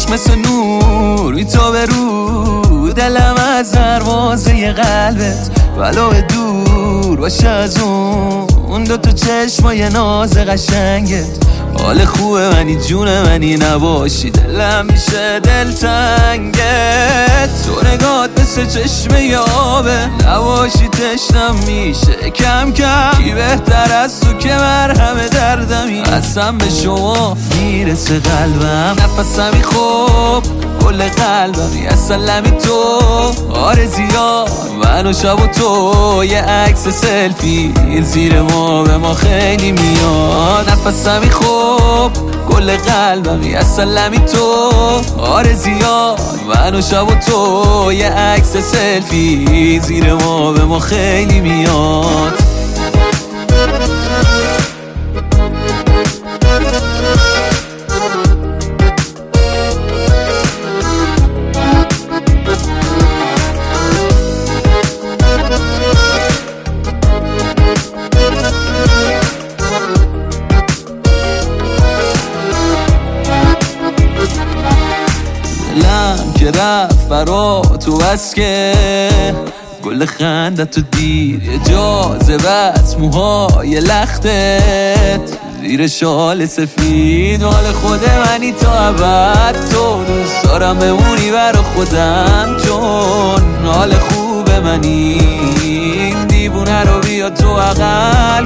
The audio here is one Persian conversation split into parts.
عشق مثل نور میتابه رو دلم از دروازه قلبت ولو دور باشه از اون دوتا چشمای ناز قشنگت. حال خوبه منی جون منی نباشی دلم میشه دلتنگت. تو نگات مثل چشمه یابه نباشی تشنم میشه کم کم. کی بهتر از تو که مرهم دردمی اصلا به شما میرسه قلبم. نفسمی خوب کل قلبمی اصلا تو آرزیا من و شب و تو یه عکس سلفی زیر ما به ما خیلی میاد. نفسمی خوب کل قلبمی اصلا تو آرزیا من و شب و تو یه عکس سلفی زیر ما به ما خیلی میاد. دلم که رفت برا تو بس که گل خندت تو دید یه جاذبت موهای لختت زیر شال سفید. مال خود منی تا ابد تو دوست دارم بمونی برا خودم چون حال خوب منی. این دیوونه رو بیا تو عقل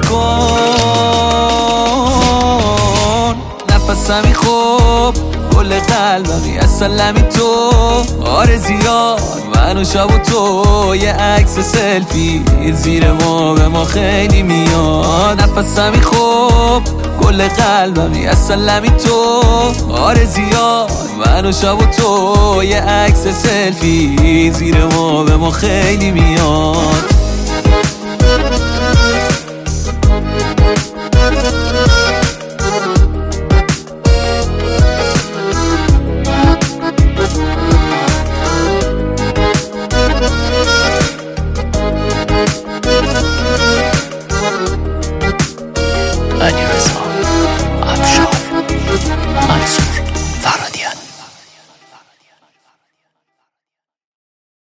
کن. نفسمی خوب کل قلبمی اصلا تو آرزیا من و شب و تو یه عکس سلفی زیر ما به ما خیلی میاد. نفسمی خوب کل قلبمی اصلا تو آرزیا من و شب و تو یه عکس سلفی زیر ما به ما خیلی میاد.